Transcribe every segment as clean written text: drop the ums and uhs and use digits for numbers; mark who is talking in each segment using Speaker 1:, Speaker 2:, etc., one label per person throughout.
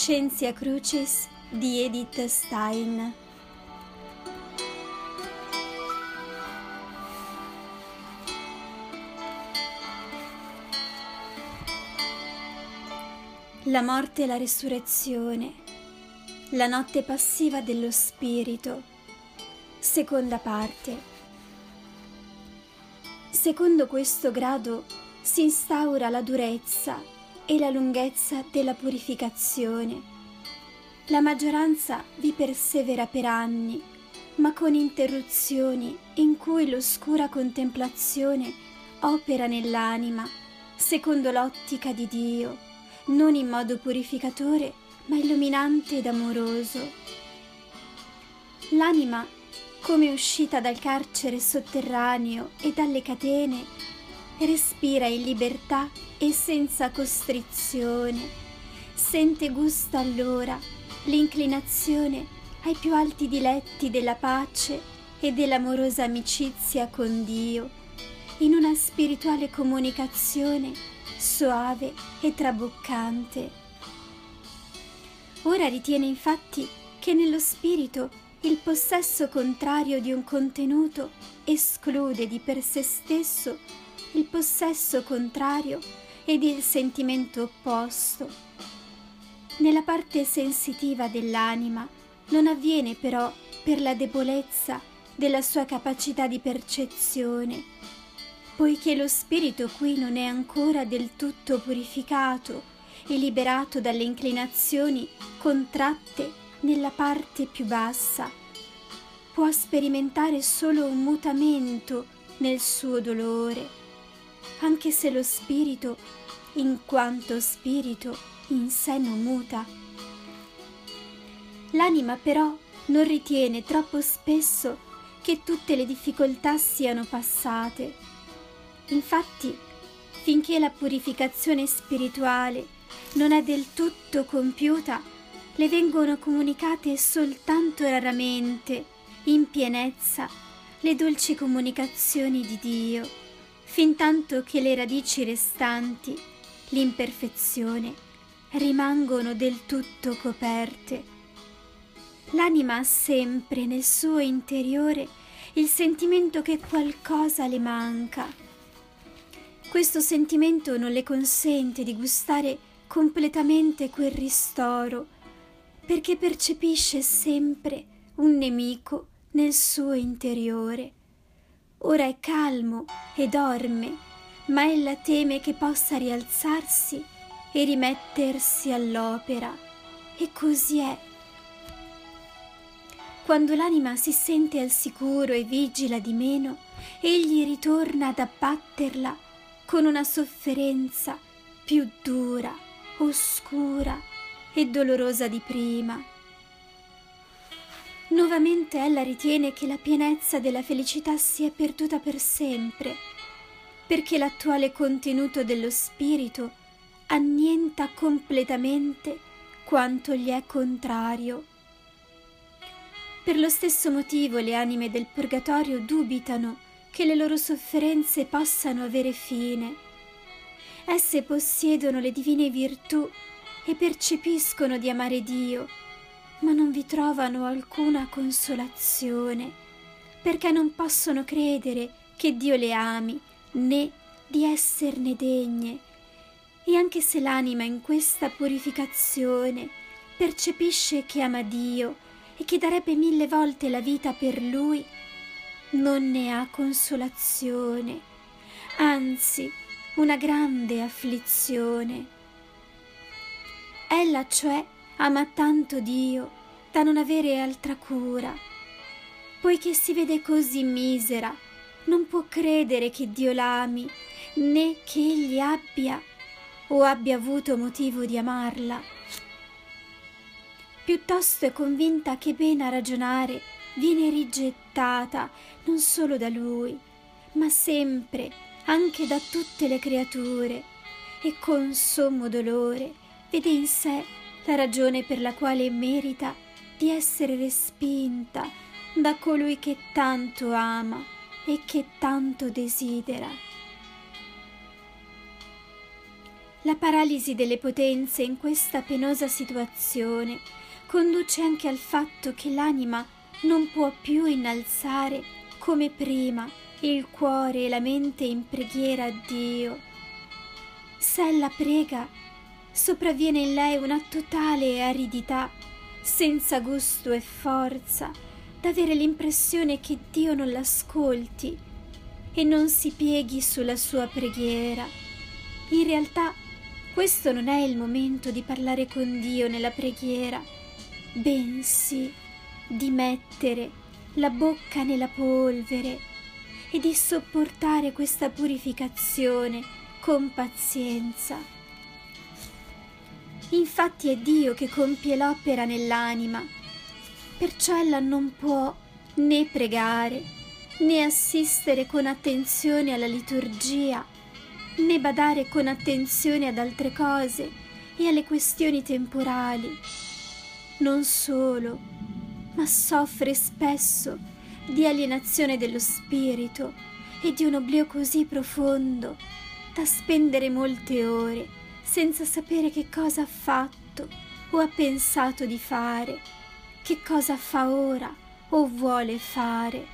Speaker 1: Scientia Crucis di Edith Stein. La morte e la resurrezione, la notte passiva dello spirito, seconda parte. Secondo questo grado si instaura la durezza e la lunghezza della purificazione. La maggioranza vi persevera per anni, ma con interruzioni in cui l'oscura contemplazione opera nell'anima, secondo l'ottica di Dio, non in modo purificatore, ma illuminante ed amoroso. L'anima, come uscita dal carcere sotterraneo e dalle catene, respira in libertà e senza costrizione, sente gusto allora l'inclinazione ai più alti diletti della pace e dell'amorosa amicizia con Dio, in una spirituale comunicazione soave e traboccante. Ora ritiene infatti che nello spirito il possesso contrario di un contenuto esclude di per sé stesso il possesso contrario ed il sentimento opposto. Nella parte sensitiva dell'anima non avviene però per la debolezza della sua capacità di percezione, poiché lo spirito qui non è ancora del tutto purificato e liberato dalle inclinazioni contratte nella parte più bassa, può sperimentare solo un mutamento nel suo dolore, anche se lo spirito, in quanto spirito, in sé non muta. L'anima però non ritiene troppo spesso che tutte le difficoltà siano passate. Infatti, finché la purificazione spirituale non è del tutto compiuta, le vengono comunicate soltanto raramente, in pienezza, le dolci comunicazioni di Dio, fintanto che le radici restanti, l'imperfezione, rimangono del tutto coperte. L'anima ha sempre nel suo interiore il sentimento che qualcosa le manca. Questo sentimento non le consente di gustare completamente quel ristoro, perché percepisce sempre un nemico nel suo interiore. Ora è calmo e dorme, ma ella teme che possa rialzarsi e rimettersi all'opera. E così è. Quando l'anima si sente al sicuro e vigila di meno, egli ritorna ad abbatterla con una sofferenza più dura, oscura e dolorosa di prima. Nuovamente ella ritiene che la pienezza della felicità sia perduta per sempre, perché l'attuale contenuto dello spirito annienta completamente quanto gli è contrario. Per lo stesso motivo le anime del purgatorio dubitano che le loro sofferenze possano avere fine. Esse possiedono le divine virtù e percepiscono di amare Dio, ma non vi trovano alcuna consolazione, perché non possono credere che Dio le ami, né di esserne degne. E anche se l'anima in questa purificazione percepisce che ama Dio e che darebbe 1000 volte la vita per Lui, non ne ha consolazione, anzi una grande afflizione. Ella cioè ama tanto Dio da non avere altra cura. Poiché si vede così misera, non può credere che Dio l'ami, né che egli abbia o abbia avuto motivo di amarla. Piuttosto è convinta che bene a ragionare viene rigettata non solo da lui, ma sempre, anche da tutte le creature, e con sommo dolore vede in sé la ragione per la quale merita di essere respinta da colui che tanto ama e che tanto desidera. La paralisi delle potenze in questa penosa situazione conduce anche al fatto che l'anima non può più innalzare come prima il cuore e la mente in preghiera a Dio. Se ella prega, sopravviene in lei una totale aridità, senza gusto e forza, da avere l'impressione che Dio non l'ascolti e non si pieghi sulla sua preghiera. In realtà, questo non è il momento di parlare con Dio nella preghiera, bensì di mettere la bocca nella polvere e di sopportare questa purificazione con pazienza. Infatti è Dio che compie l'opera nell'anima, perciò ella non può né pregare, né assistere con attenzione alla liturgia, né badare con attenzione ad altre cose e alle questioni temporali. Non solo, ma soffre spesso di alienazione dello spirito e di un oblio così profondo da spendere molte ore senza sapere che cosa ha fatto o ha pensato di fare, che cosa fa ora o vuole fare.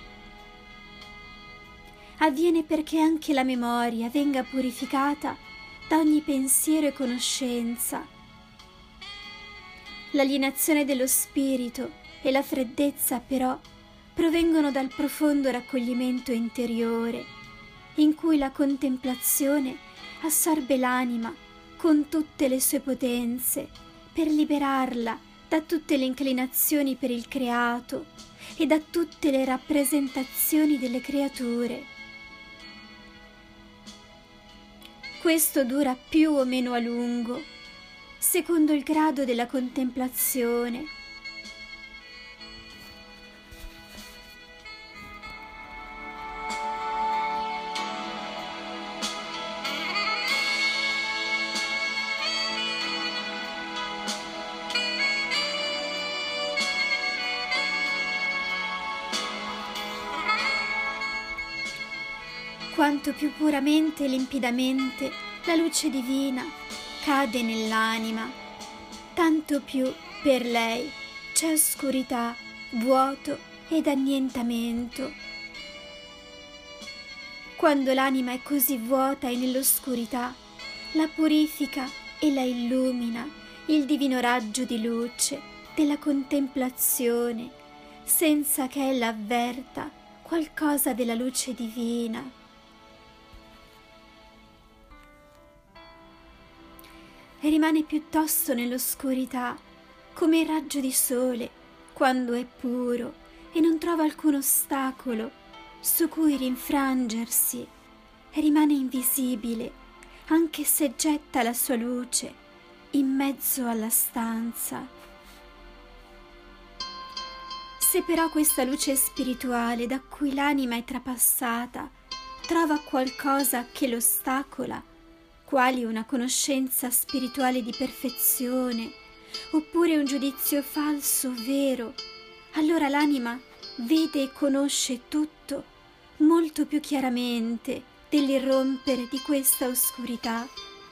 Speaker 1: Avviene perché anche la memoria venga purificata da ogni pensiero e conoscenza. L'alienazione dello spirito e la freddezza però provengono dal profondo raccoglimento interiore, in cui la contemplazione assorbe l'anima con tutte le sue potenze per liberarla da tutte le inclinazioni per il creato e da tutte le rappresentazioni delle creature. Questo dura più o meno a lungo, secondo il grado della contemplazione. Quanto più puramente e limpidamente la luce divina cade nell'anima, tanto più per lei c'è oscurità, vuoto ed annientamento. Quando l'anima è così vuota e nell'oscurità, la purifica e la illumina il divino raggio di luce della contemplazione, senza che ella avverta qualcosa della luce divina. E rimane piuttosto nell'oscurità, come il raggio di sole, quando è puro e non trova alcun ostacolo su cui rinfrangersi, e rimane invisibile, anche se getta la sua luce in mezzo alla stanza. Se però questa luce spirituale da cui l'anima è trapassata trova qualcosa che l'ostacola, quali una conoscenza spirituale di perfezione, oppure un giudizio falso o vero, allora l'anima vede e conosce tutto molto più chiaramente dell'irrompere di questa oscurità.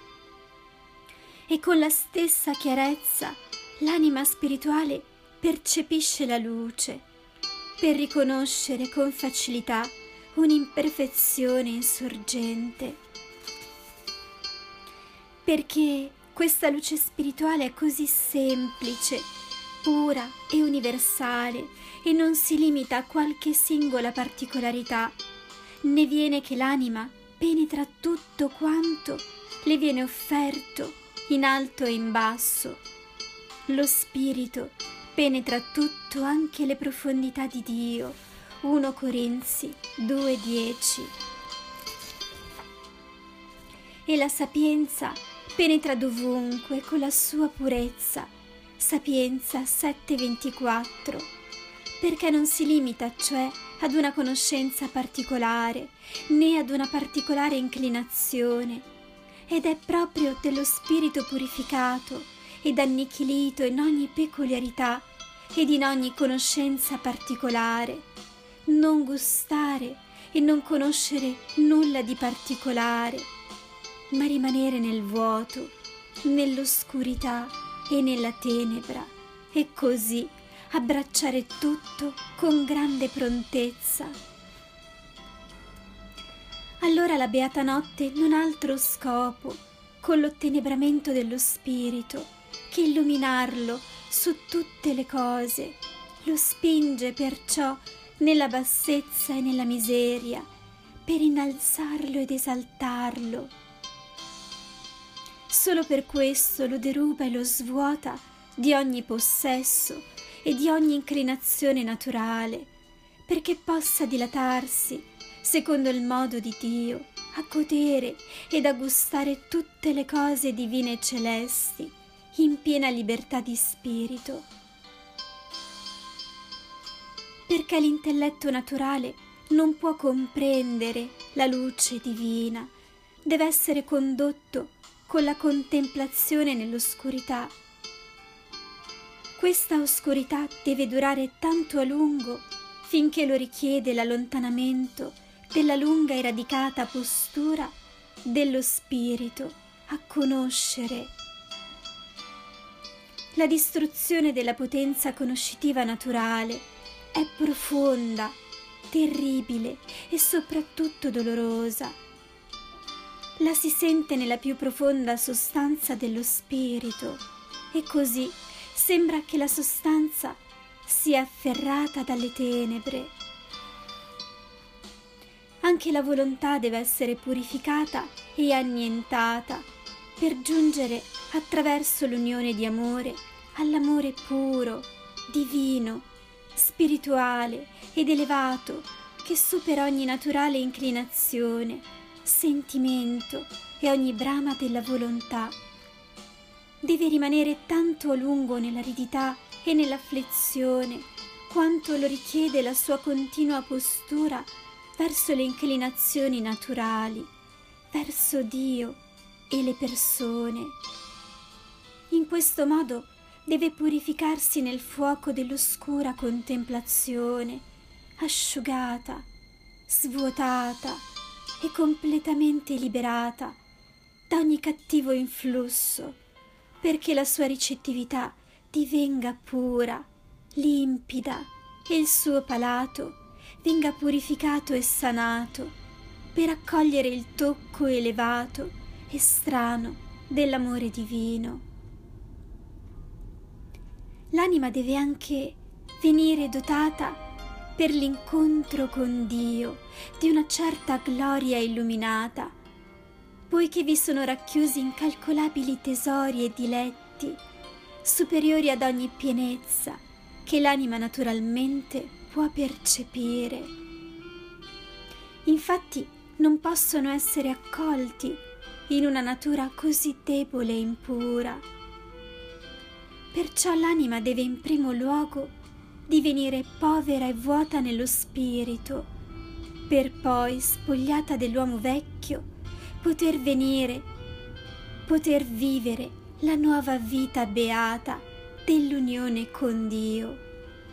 Speaker 1: E con la stessa chiarezza l'anima spirituale percepisce la luce, per riconoscere con facilità un'imperfezione insorgente. Perché questa luce spirituale è così semplice, pura e universale e non si limita a qualche singola particolarità, né viene che l'anima penetra tutto quanto le viene offerto in alto e in basso. Lo spirito penetra tutto, anche le profondità di Dio. 1 Corinzi 2,10. E la sapienza penetra dovunque con la sua purezza, Sapienza 7,24, perché non si limita cioè ad una conoscenza particolare, né ad una particolare inclinazione, ed è proprio dello spirito purificato ed annichilito in ogni peculiarità ed in ogni conoscenza particolare, non gustare e non conoscere nulla di particolare, ma rimanere nel vuoto, nell'oscurità e nella tenebra, e così abbracciare tutto con grande prontezza. Allora la beata notte non ha altro scopo, con l'ottenebramento dello spirito, che illuminarlo su tutte le cose, lo spinge perciò nella bassezza e nella miseria, per innalzarlo ed esaltarlo. Solo per questo lo deruba e lo svuota di ogni possesso e di ogni inclinazione naturale, perché possa dilatarsi, secondo il modo di Dio, a godere ed a gustare tutte le cose divine e celesti, in piena libertà di spirito. Perché l'intelletto naturale non può comprendere la luce divina, deve essere condotto con la contemplazione nell'oscurità. Questa oscurità deve durare tanto a lungo finché lo richiede l'allontanamento della lunga e radicata postura dello spirito a conoscere. La distruzione della potenza conoscitiva naturale è profonda, terribile e soprattutto dolorosa. La si sente nella più profonda sostanza dello spirito e così sembra che la sostanza sia afferrata dalle tenebre. Anche la volontà deve essere purificata e annientata per giungere attraverso l'unione di amore all'amore puro, divino, spirituale ed elevato che supera ogni naturale inclinazione, sentimento e ogni brama della volontà. Deve rimanere tanto a lungo nell'aridità e nell'afflizione quanto lo richiede la sua continua postura verso le inclinazioni naturali, verso Dio e le persone. In questo modo deve purificarsi nel fuoco dell'oscura contemplazione, asciugata, svuotata e completamente liberata da ogni cattivo influsso, perché la sua ricettività divenga pura, limpida e il suo palato venga purificato e sanato per accogliere il tocco elevato e strano dell'amore divino. L'anima deve anche venire dotata per l'incontro con Dio di una certa gloria illuminata, poiché vi sono racchiusi incalcolabili tesori e diletti superiori ad ogni pienezza che l'anima naturalmente può percepire. Infatti non possono essere accolti in una natura così debole e impura. Perciò l'anima deve in primo luogo divenire povera e vuota nello spirito, per poi, spogliata dell'uomo vecchio, poter vivere la nuova vita beata dell'unione con Dio.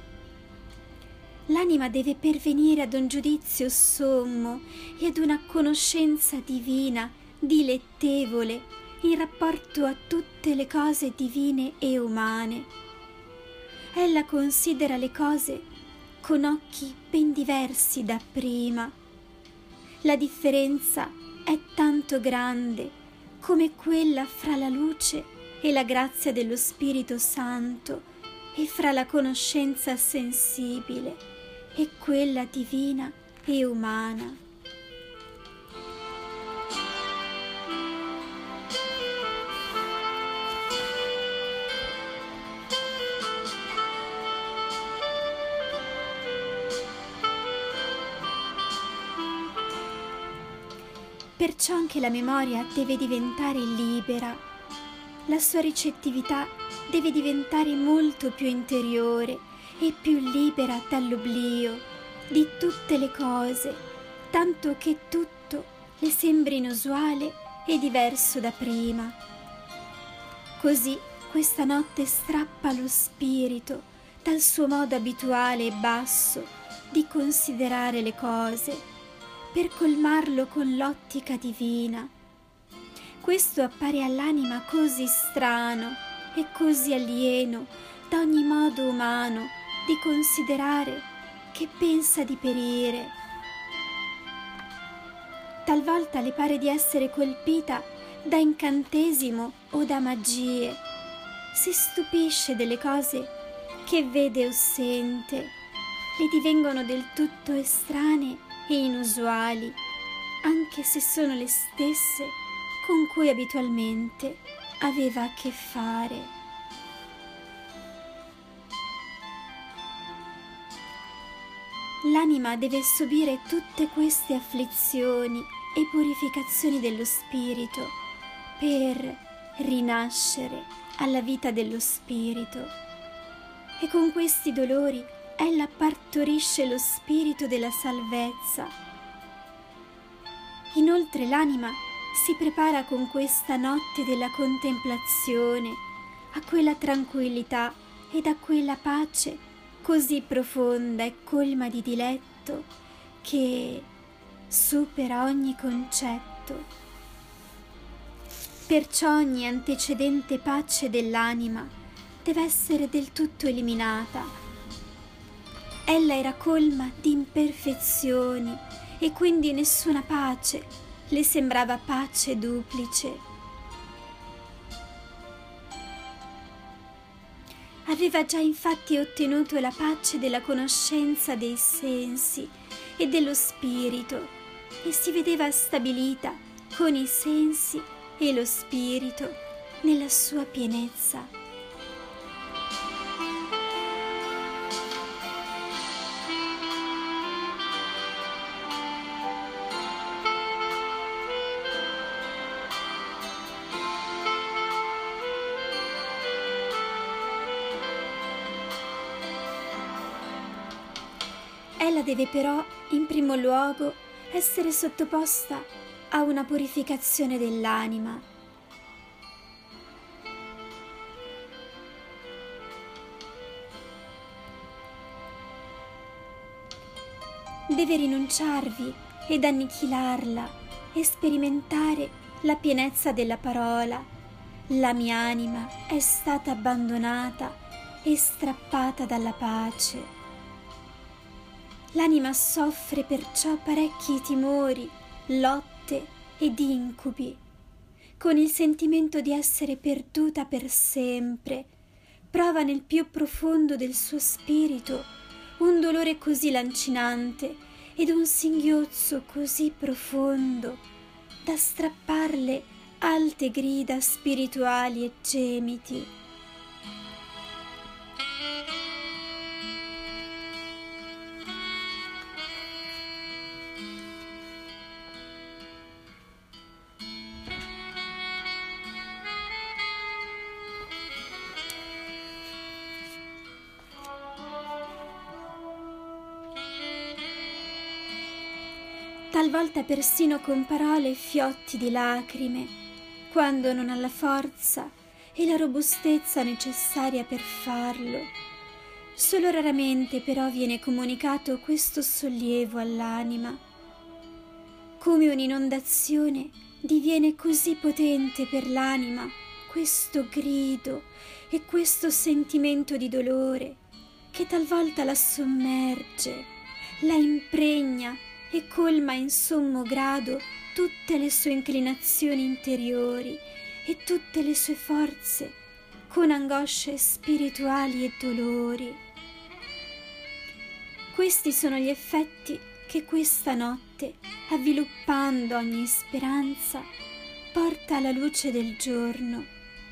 Speaker 1: L'anima deve pervenire ad un giudizio sommo e ad una conoscenza divina, dilettevole, in rapporto a tutte le cose divine e umane. Ella considera le cose con occhi ben diversi da prima. La differenza è tanto grande come quella fra la luce e la grazia dello Spirito Santo e fra la conoscenza sensibile e quella divina e umana. Perciò anche la memoria deve diventare libera, la sua ricettività deve diventare molto più interiore e più libera dall'oblio di tutte le cose, tanto che tutto le sembri inusuale e diverso da prima. Così questa notte strappa lo spirito dal suo modo abituale e basso di considerare le cose, per colmarlo con l'ottica divina, Questo appare all'anima così strano e così alieno da ogni modo umano di considerare, che pensa di perire. Talvolta le pare di essere colpita da incantesimo o da magie. Si stupisce delle cose che vede o sente, le divengono del tutto estranee e inusuali, anche se sono le stesse con cui abitualmente aveva a che fare. L'anima deve subire tutte queste afflizioni e purificazioni dello spirito per rinascere alla vita dello spirito, e con questi dolori ella partorisce lo spirito della salvezza. Inoltre l'anima si prepara con questa notte della contemplazione a quella tranquillità ed a quella pace così profonda e colma di diletto che supera ogni concetto. Perciò ogni antecedente pace dell'anima deve essere del tutto eliminata. Ella era colma di imperfezioni e quindi nessuna pace le sembrava pace duplice. Aveva già infatti ottenuto la pace della conoscenza dei sensi e dello spirito e si vedeva stabilita con i sensi e lo spirito nella sua pienezza. Ella deve però, in primo luogo, essere sottoposta a una purificazione dell'anima. Deve rinunciarvi ed annichilarla e sperimentare la pienezza della parola. La mia anima è stata abbandonata e strappata dalla pace. L'anima soffre perciò parecchi timori, lotte ed incubi, con il sentimento di essere perduta per sempre. Prova nel più profondo del suo spirito un dolore così lancinante ed un singhiozzo così profondo da strapparle alte grida spirituali e gemiti. Talvolta persino con parole e fiotti di lacrime, quando non ha la forza e la robustezza necessaria per farlo. Solo raramente però viene comunicato questo sollievo all'anima. Come un'inondazione diviene così potente per l'anima questo grido e questo sentimento di dolore che talvolta la sommerge, la impregna e colma in sommo grado tutte le sue inclinazioni interiori e tutte le sue forze con angosce spirituali e dolori. Questi sono gli effetti che questa notte, avviluppando ogni speranza, porta alla luce del giorno.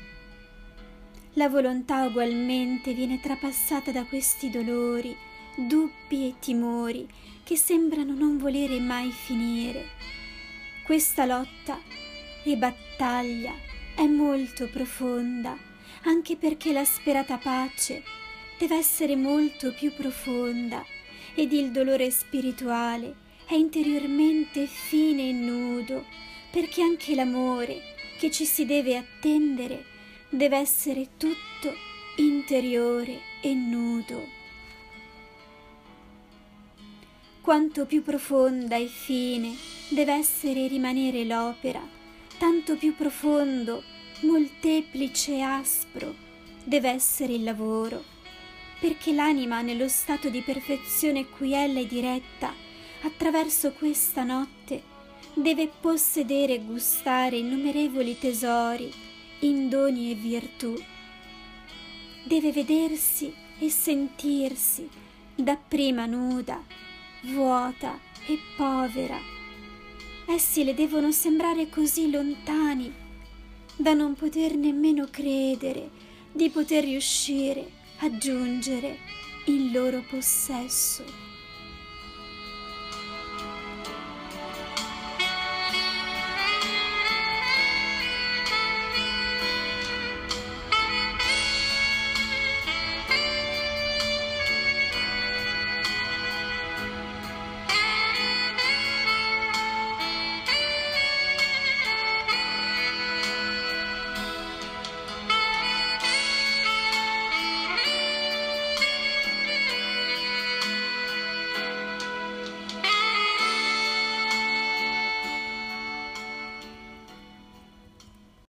Speaker 1: La volontà ugualmente viene trapassata da questi dolori, dubbi e timori che sembrano non volere mai finire. Questa lotta e battaglia è molto profonda, anche perché la sperata pace deve essere molto più profonda ed il dolore spirituale è interiormente fine e nudo, perché anche l'amore che ci si deve attendere deve essere tutto interiore e nudo. Quanto più profonda e fine deve essere e rimanere l'opera, tanto più profondo, molteplice e aspro deve essere il lavoro, perché l'anima nello stato di perfezione cui ella è diretta attraverso questa notte deve possedere e gustare innumerevoli tesori in doni e virtù. Deve vedersi e sentirsi dapprima nuda, vuota e povera. Essi le devono sembrare così lontani da non poter nemmeno credere di poter riuscire a giungere in loro possesso.